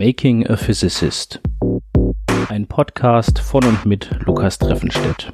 Making a Physicist. Ein Podcast von und mit Lukas Treffenstedt.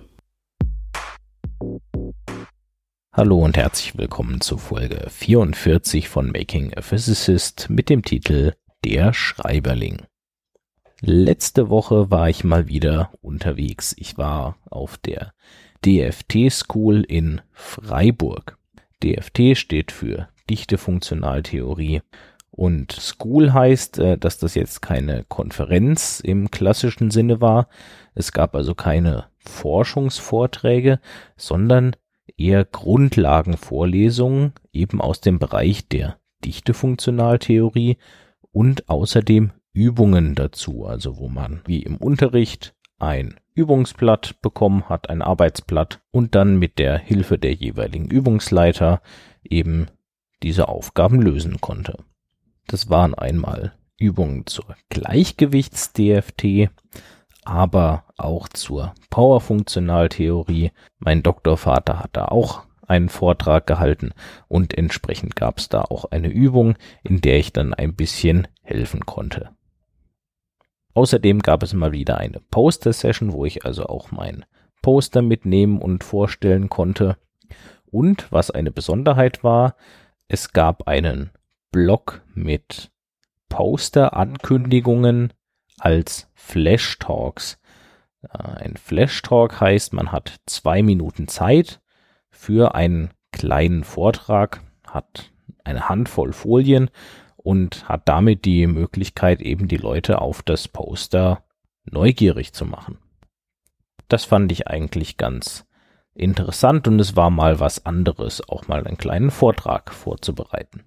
Hallo und herzlich willkommen zu Folge 44 von Making a Physicist mit dem Titel Der Schreiberling. Letzte Woche war ich mal wieder unterwegs. Ich war auf der DFT School in Freiburg. DFT steht für Dichte Funktionaltheorie. Und School heißt, dass das jetzt keine Konferenz im klassischen Sinne war. Es gab also keine Forschungsvorträge, sondern eher Grundlagenvorlesungen, eben aus dem Bereich der Dichtefunktionaltheorie und außerdem Übungen dazu, also wo man wie im Unterricht ein Übungsblatt bekommen hat, ein Arbeitsblatt und dann mit der Hilfe der jeweiligen Übungsleiter eben diese Aufgaben lösen konnte. Das waren einmal Übungen zur Gleichgewichts-DFT, aber auch zur Powerfunktionaltheorie. Mein Doktorvater hat da auch einen Vortrag gehalten und entsprechend gab es da auch eine Übung, in der ich dann ein bisschen helfen konnte. Außerdem gab es mal wieder eine Poster-Session, wo ich also auch mein Poster mitnehmen und vorstellen konnte. Und was eine Besonderheit war, es gab einen Blog mit Poster-Ankündigungen als Flash-Talks. Ein Flash-Talk heißt, man hat 2 Minuten Zeit für einen kleinen Vortrag, hat eine Handvoll Folien und hat damit die Möglichkeit, eben die Leute auf das Poster neugierig zu machen. Das fand ich eigentlich ganz interessant und es war mal was anderes, auch mal einen kleinen Vortrag vorzubereiten.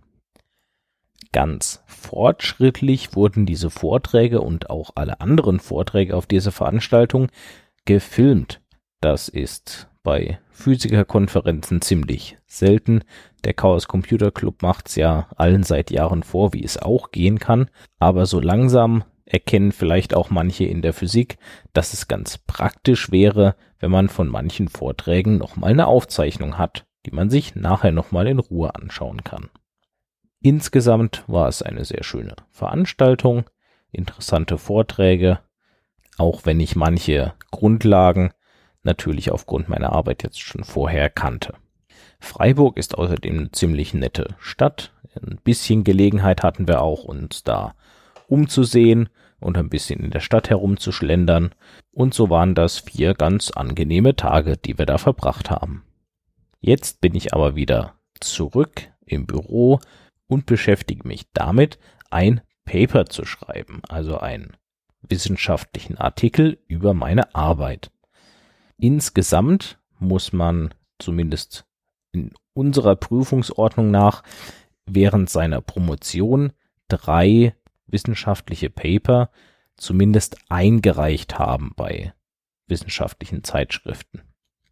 Ganz fortschrittlich wurden diese Vorträge und auch alle anderen Vorträge auf dieser Veranstaltung gefilmt. Das ist bei Physikerkonferenzen ziemlich selten. Der Chaos Computer Club macht's ja allen seit Jahren vor, wie es auch gehen kann. Aber so langsam erkennen vielleicht auch manche in der Physik, dass es ganz praktisch wäre, wenn man von manchen Vorträgen nochmal eine Aufzeichnung hat, die man sich nachher nochmal in Ruhe anschauen kann. Insgesamt war es eine sehr schöne Veranstaltung, interessante Vorträge, auch wenn ich manche Grundlagen natürlich aufgrund meiner Arbeit jetzt schon vorher kannte. Freiburg ist außerdem eine ziemlich nette Stadt. Ein bisschen Gelegenheit hatten wir auch, uns da umzusehen und ein bisschen in der Stadt herumzuschlendern. Und so waren das 4 ganz angenehme Tage, die wir da verbracht haben. Jetzt bin ich aber wieder zurück im Büro und beschäftige mich damit, ein Paper zu schreiben, also einen wissenschaftlichen Artikel über meine Arbeit. Insgesamt muss man zumindest in unserer Prüfungsordnung nach während seiner Promotion 3 wissenschaftliche Paper zumindest eingereicht haben bei wissenschaftlichen Zeitschriften.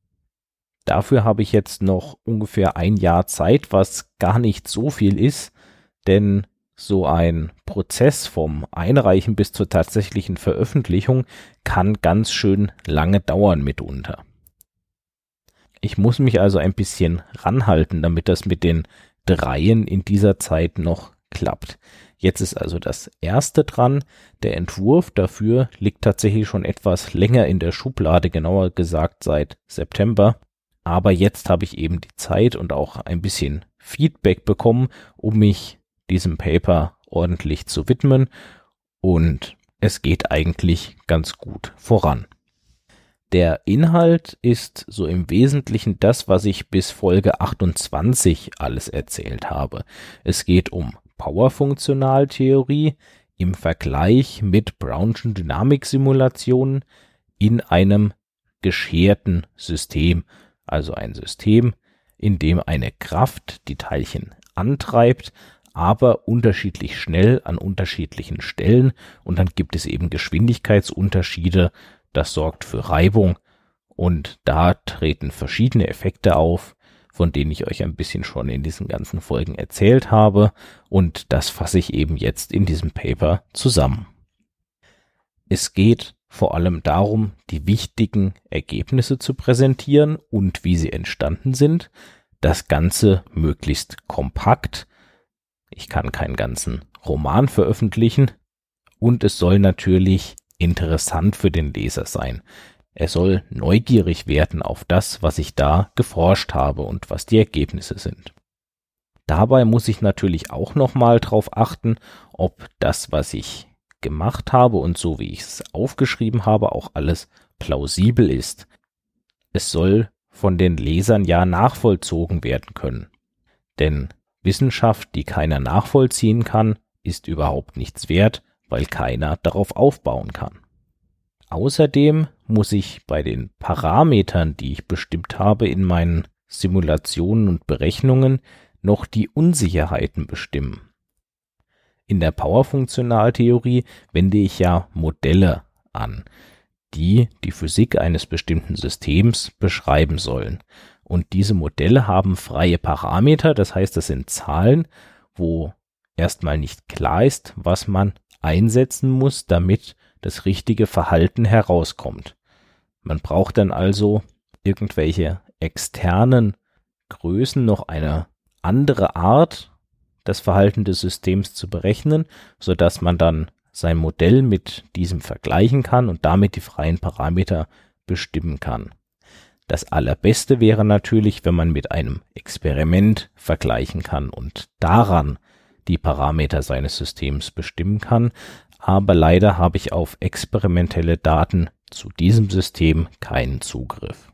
Dafür habe ich jetzt noch ungefähr 1 Jahr Zeit, was gar nicht so viel ist, denn so ein Prozess vom Einreichen bis zur tatsächlichen Veröffentlichung kann ganz schön lange dauern mitunter. Ich muss mich also ein bisschen ranhalten, damit das mit den 3 in dieser Zeit noch klappt. Jetzt ist also das erste dran. Der Entwurf dafür liegt tatsächlich schon etwas länger in der Schublade, genauer gesagt seit September. Aber jetzt habe ich eben die Zeit und auch ein bisschen Feedback bekommen, um mich diesem Paper ordentlich zu widmen. Und es geht eigentlich ganz gut voran. Der Inhalt ist so im Wesentlichen das, was ich bis Folge 28 alles erzählt habe. Es geht um Powerfunktionaltheorie im Vergleich mit Brownschen Dynamiksimulationen in einem gescherten System. Also ein System, in dem eine Kraft die Teilchen antreibt, aber unterschiedlich schnell an unterschiedlichen Stellen und dann gibt es eben Geschwindigkeitsunterschiede, das sorgt für Reibung und da treten verschiedene Effekte auf, von denen ich euch ein bisschen schon in diesen ganzen Folgen erzählt habe und das fasse ich eben jetzt in diesem Paper zusammen. Es geht vor allem darum, die wichtigen Ergebnisse zu präsentieren und wie sie entstanden sind. Das Ganze möglichst kompakt. Ich kann keinen ganzen Roman veröffentlichen Und es soll natürlich interessant für den Leser sein. Er soll neugierig werden auf das, was ich da geforscht habe und was die Ergebnisse sind. Dabei muss ich natürlich auch nochmal drauf achten, ob das, was ich gemacht habe und so wie ich es aufgeschrieben habe, auch alles plausibel ist. Es soll von den Lesern ja nachvollzogen werden können. Denn Wissenschaft, die keiner nachvollziehen kann, ist überhaupt nichts wert, weil keiner darauf aufbauen kann. Außerdem muss ich bei den Parametern, die ich bestimmt habe in meinen Simulationen und Berechnungen, noch die Unsicherheiten bestimmen. In der Powerfunktionaltheorie wende ich ja Modelle an, die die Physik eines bestimmten Systems beschreiben sollen. Und diese Modelle haben freie Parameter, das heißt, das sind Zahlen, wo erstmal nicht klar ist, was man einsetzen muss, damit das richtige Verhalten herauskommt. Man braucht dann also irgendwelche externen Größen, noch eine andere Art, das Verhalten des Systems zu berechnen, sodass man dann sein Modell mit diesem vergleichen kann und damit die freien Parameter bestimmen kann. Das Allerbeste wäre natürlich, wenn man mit einem Experiment vergleichen kann und daran die Parameter seines Systems bestimmen kann, aber leider habe ich auf experimentelle Daten zu diesem System keinen Zugriff.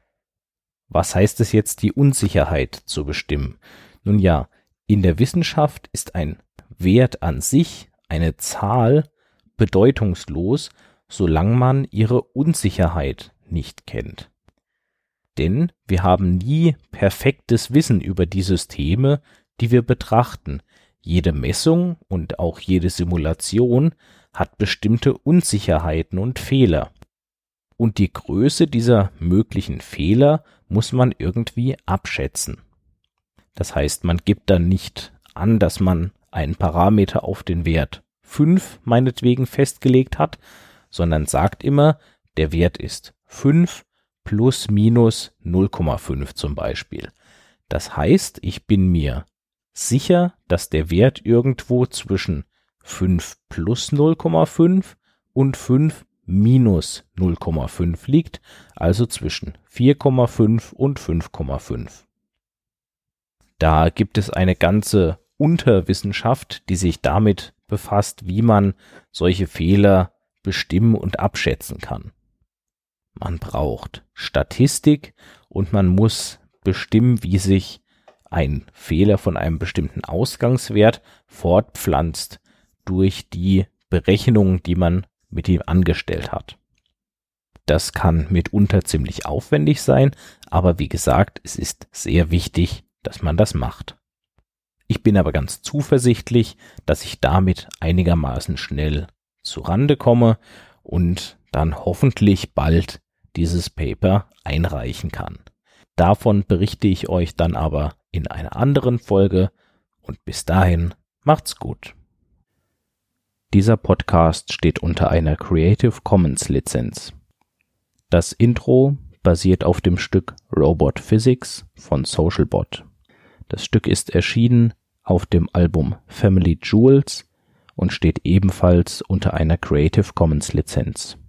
Was heißt es jetzt, die Unsicherheit zu bestimmen? Nun ja, in der Wissenschaft ist ein Wert an sich, eine Zahl, bedeutungslos, solange man ihre Unsicherheit nicht kennt. Denn wir haben nie perfektes Wissen über die Systeme, die wir betrachten. Jede Messung und auch jede Simulation hat bestimmte Unsicherheiten und Fehler. Und die Größe dieser möglichen Fehler muss man irgendwie abschätzen. Das heißt, man gibt dann nicht an, dass man einen Parameter auf den Wert 5 meinetwegen festgelegt hat, sondern sagt immer, der Wert ist 5 plus minus 0,5 zum Beispiel. Das heißt, ich bin mir sicher, dass der Wert irgendwo zwischen 5 plus 0,5 und 5 minus 0,5 liegt, also zwischen 4,5 und 5,5. Da gibt es eine ganze Unterwissenschaft, die sich damit befasst, wie man solche Fehler bestimmen und abschätzen kann. Man braucht Statistik und man muss bestimmen, wie sich ein Fehler von einem bestimmten Ausgangswert fortpflanzt durch die Berechnungen, die man mit ihm angestellt hat. Das kann mitunter ziemlich aufwendig sein, aber wie gesagt, es ist sehr wichtig, dass man das macht. Ich bin aber ganz zuversichtlich, dass ich damit einigermaßen schnell zurande komme und dann hoffentlich bald dieses Paper einreichen kann. Davon berichte ich euch dann aber in einer anderen Folge und bis dahin macht's gut. Dieser Podcast steht unter einer Creative Commons Lizenz. Das Intro basiert auf dem Stück Robot Physics von Socialbot. Das Stück ist erschienen auf dem Album Family Jewels und steht ebenfalls unter einer Creative Commons Lizenz.